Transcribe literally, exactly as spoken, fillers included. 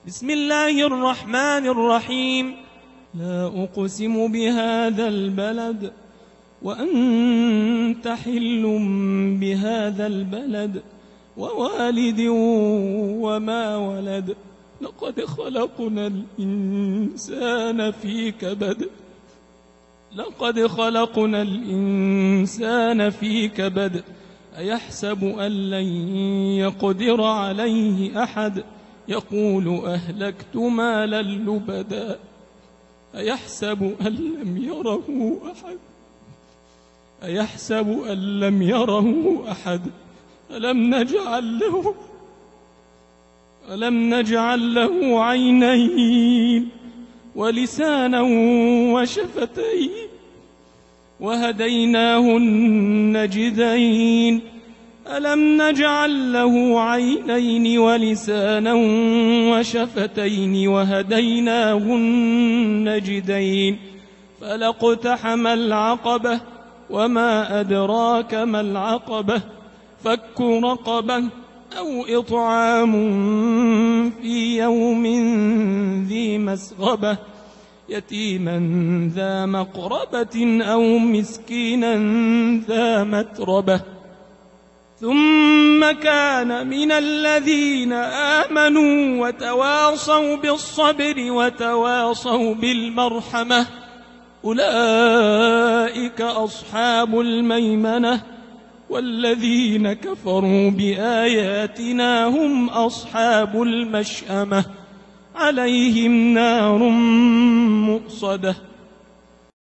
بسم الله الرحمن الرحيم. لا أقسم بهذا البلد وأنت حل بهذا البلد ووالد وما ولد. لقد خلقنا الإنسان في كبد لقد خلقنا الإنسان في كبد أيحسب أن لن يقدر عليه أحد يقول أهلكت مالا لبدا أيحسب أن لم يره أحد أيحسب أن لم يره أحد ألم نجعل له ألم نجعل له عينين ولسانا وشفتين وهديناه النجدين ألم نجعل له عينين ولسانا وشفتين وهديناه النجدين فلا اقتحم العقبة وما أدراك ما العقبة فك رقبة أو إطعام في يوم ذي مسغبة يتيما ذا مقربة أو مسكينا ذا متربة ثم كان من الذين آمنوا وتواصوا بالصبر وتواصوا بالمرحمة أولئك أصحاب الميمنة والذين كفروا بآياتنا هم أصحاب المشأمة عليهم نار مؤصدة